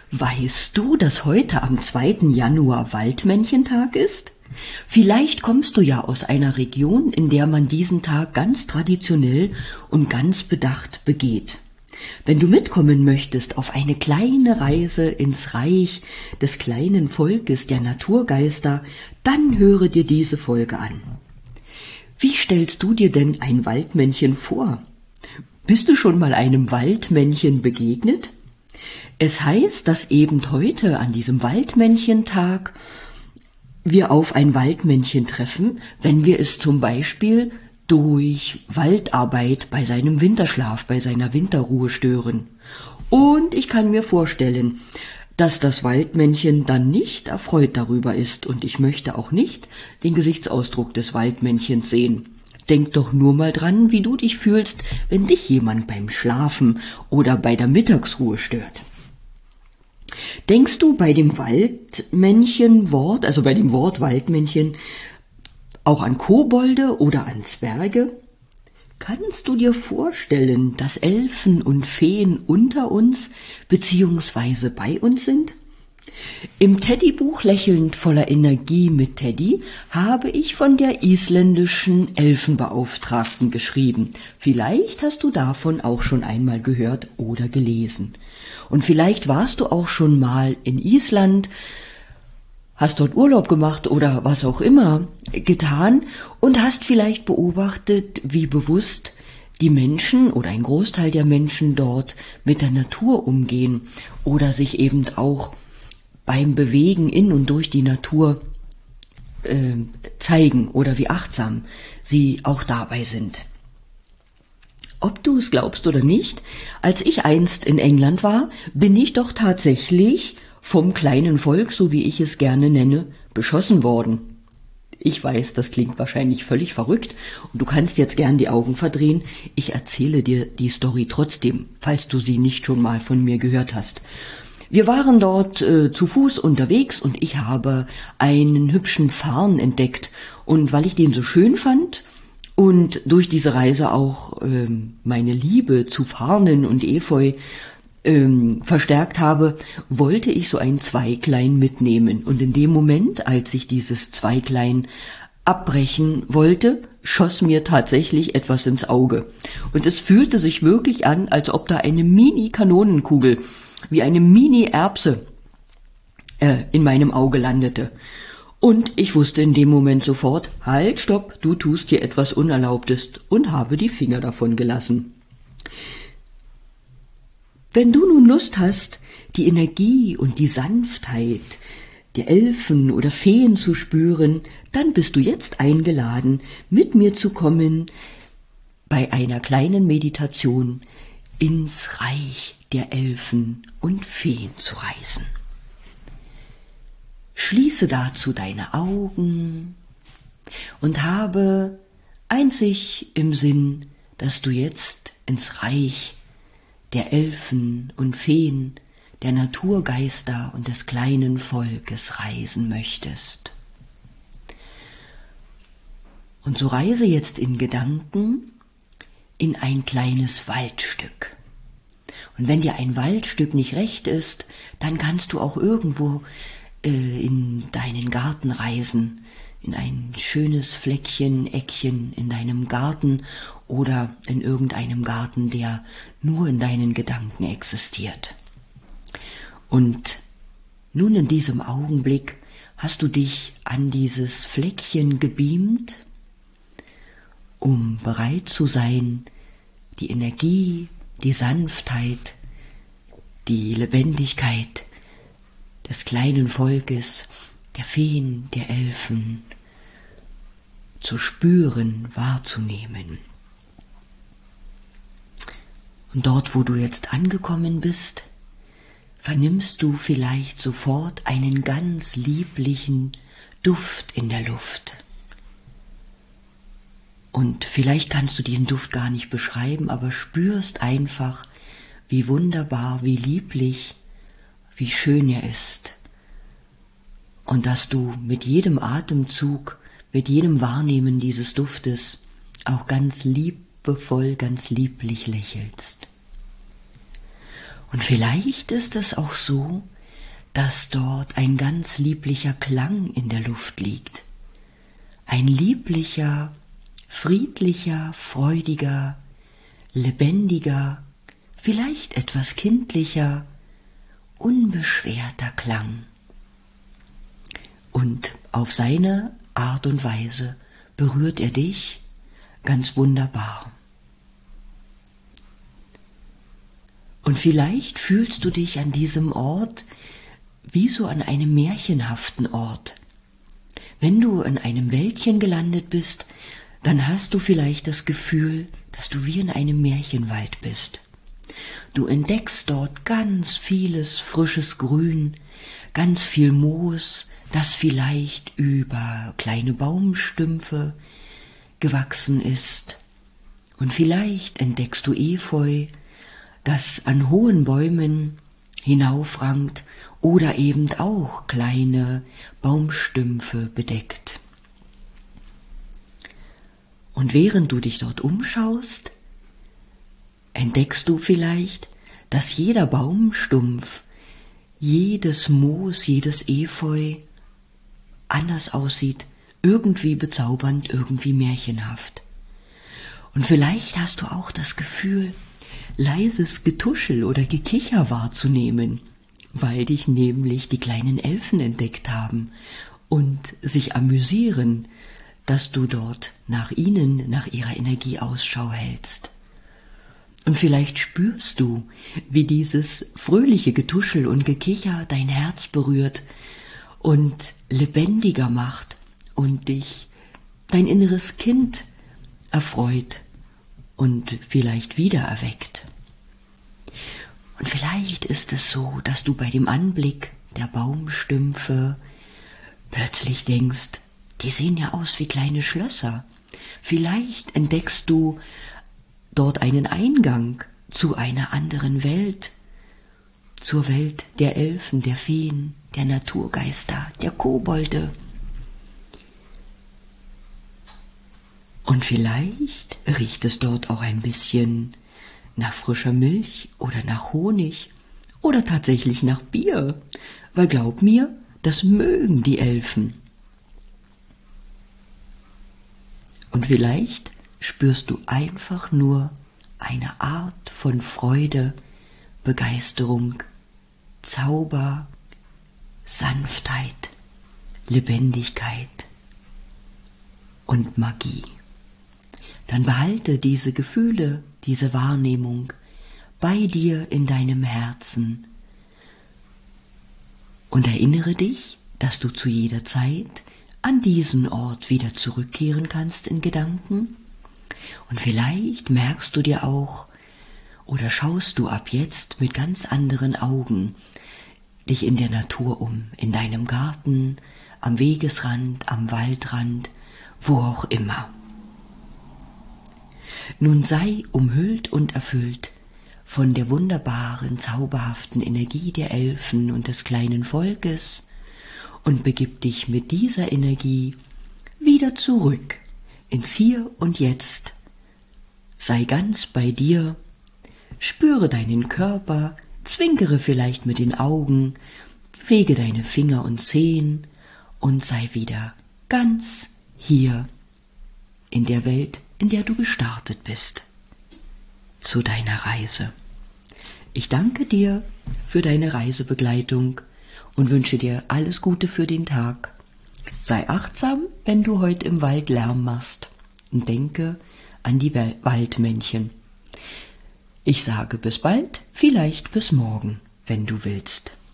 Weißt du, dass heute am 2. Januar Waldmännchentag ist? Vielleicht kommst du ja aus einer Region, in der man diesen Tag ganz traditionell und ganz bedacht begeht. Wenn du mitkommen möchtest auf eine kleine Reise ins Reich des kleinen Volkes der Naturgeister, dann höre dir diese Folge an. Wie stellst du dir denn ein Waldmännchen vor? Bist du schon mal einem Waldmännchen begegnet? Es heißt, dass eben heute an diesem Waldmännchentag wir auf ein Waldmännchen treffen, wenn wir es zum Beispiel durch Waldarbeit bei seinem Winterschlaf, bei seiner Winterruhe stören. Und ich kann mir vorstellen, dass das Waldmännchen dann nicht erfreut darüber ist, und ich möchte auch nicht den Gesichtsausdruck des Waldmännchens sehen. Denk doch nur mal dran, wie du dich fühlst, wenn dich jemand beim Schlafen oder bei der Mittagsruhe stört. Denkst du bei dem Waldmännchenwort, also bei dem Wort Waldmännchen, auch an Kobolde oder an Zwerge? Kannst du dir vorstellen, dass Elfen und Feen unter uns bzw. bei uns sind? Im Teddybuch Lächelnd voller Energie mit Teddy habe ich von der isländischen Elfenbeauftragten geschrieben. Vielleicht hast du davon auch schon einmal gehört oder gelesen. Und vielleicht warst du auch schon mal in Island, hast dort Urlaub gemacht oder was auch immer getan und hast vielleicht beobachtet, wie bewusst die Menschen oder ein Großteil der Menschen dort mit der Natur umgehen oder sich eben auch beim Bewegen in und durch die Natur zeigen oder wie achtsam sie auch dabei sind. Ob du es glaubst oder nicht, als ich einst in England war, bin ich doch tatsächlich vom kleinen Volk, so wie ich es gerne nenne, beschossen worden. Ich weiß, das klingt wahrscheinlich völlig verrückt und du kannst jetzt gern die Augen verdrehen. Ich erzähle dir die Story trotzdem, falls du sie nicht schon mal von mir gehört hast. Wir waren dort zu Fuß unterwegs und ich habe einen hübschen Farn entdeckt. Und weil ich den so schön fand und durch diese Reise auch meine Liebe zu Farnen und Efeu verstärkt habe, wollte ich so ein Zweiglein mitnehmen. Und in dem Moment, als ich dieses Zweiglein abbrechen wollte, schoss mir tatsächlich etwas ins Auge. Und es fühlte sich wirklich an, als ob da eine Mini-Kanonenkugel wie eine Mini-Erbse in meinem Auge landete. Und ich wusste in dem Moment sofort, halt, stopp, du tust hier etwas Unerlaubtes, und habe die Finger davon gelassen. Wenn du nun Lust hast, die Energie und die Sanftheit der Elfen oder Feen zu spüren, dann bist du jetzt eingeladen, mit mir zu kommen, bei einer kleinen Meditation ins Reich der Elfen und Feen zu reisen. Schließe dazu deine Augen und habe einzig im Sinn, dass du jetzt ins Reich der Elfen und Feen, der Naturgeister und des kleinen Volkes reisen möchtest. Und so reise jetzt in Gedanken in ein kleines Waldstück. Und wenn dir ein Waldstück nicht recht ist, dann kannst du auch irgendwo in deinen Garten reisen, in ein schönes Fleckchen, Eckchen in deinem Garten oder in irgendeinem Garten, der nur in deinen Gedanken existiert. Und nun in diesem Augenblick hast du dich an dieses Fleckchen gebeamt, um bereit zu sein, die Energie, die Sanftheit, die Lebendigkeit des kleinen Volkes, der Feen, der Elfen zu spüren, wahrzunehmen. Und dort, wo du jetzt angekommen bist, vernimmst du vielleicht sofort einen ganz lieblichen Duft in der Luft. Und vielleicht kannst du diesen Duft gar nicht beschreiben, aber spürst einfach, wie wunderbar, wie lieblich, wie schön er ist. Und dass du mit jedem Atemzug, mit jedem Wahrnehmen dieses Duftes auch ganz liebevoll, ganz lieblich lächelst. Und vielleicht ist es auch so, dass dort ein ganz lieblicher Klang in der Luft liegt. Ein lieblicher, friedlicher, freudiger, lebendiger, vielleicht etwas kindlicher, unbeschwerter Klang. Und auf seine Art und Weise berührt er dich ganz wunderbar. Und vielleicht fühlst du dich an diesem Ort wie so an einem märchenhaften Ort. Wenn du in einem Wäldchen gelandet bist, dann hast du vielleicht das Gefühl, dass du wie in einem Märchenwald bist. Du entdeckst dort ganz vieles frisches Grün, ganz viel Moos, das vielleicht über kleine Baumstümpfe gewachsen ist. Und vielleicht entdeckst du Efeu, das an hohen Bäumen hinaufrankt oder eben auch kleine Baumstümpfe bedeckt. Und während du dich dort umschaust, entdeckst du vielleicht, dass jeder Baumstumpf, jedes Moos, jedes Efeu anders aussieht, irgendwie bezaubernd, irgendwie märchenhaft. Und vielleicht hast du auch das Gefühl, leises Getuschel oder Gekicher wahrzunehmen, weil dich nämlich die kleinen Elfen entdeckt haben und sich amüsieren, dass du dort nach ihnen, nach ihrer Energie Ausschau hältst. Und vielleicht spürst du, wie dieses fröhliche Getuschel und Gekicher dein Herz berührt und lebendiger macht und dich, dein inneres Kind, erfreut und vielleicht wiedererweckt. Und vielleicht ist es so, dass du bei dem Anblick der Baumstümpfe plötzlich denkst, die sehen ja aus wie kleine Schlösser. Vielleicht entdeckst du dort einen Eingang zu einer anderen Welt, zur Welt der Elfen, der Feen, der Naturgeister, der Kobolde. Und vielleicht riecht es dort auch ein bisschen nach frischer Milch oder nach Honig oder tatsächlich nach Bier, weil glaub mir, das mögen die Elfen. Und vielleicht spürst du einfach nur eine Art von Freude, Begeisterung, Zauber, Sanftheit, Lebendigkeit und Magie. Dann behalte diese Gefühle, diese Wahrnehmung bei dir in deinem Herzen und erinnere dich, dass du zu jeder Zeit an diesen Ort wieder zurückkehren kannst in Gedanken. Und vielleicht merkst du dir auch oder schaust du ab jetzt mit ganz anderen Augen dich in der Natur um, in deinem Garten, am Wegesrand, am Waldrand, wo auch immer. Nun sei umhüllt und erfüllt von der wunderbaren, zauberhaften Energie der Elfen und des kleinen Volkes und begib dich mit dieser Energie wieder zurück ins Hier und Jetzt. Sei ganz bei dir, spüre deinen Körper, zwinkere vielleicht mit den Augen, bewege deine Finger und Zehen und sei wieder ganz hier in der Welt, in der du gestartet bist, zu deiner Reise. Ich danke dir für deine Reisebegleitung und wünsche dir alles Gute für den Tag. Sei achtsam, wenn du heute im Wald Lärm machst und denke an die Waldmännchen. Ich sage bis bald, vielleicht bis morgen, wenn du willst.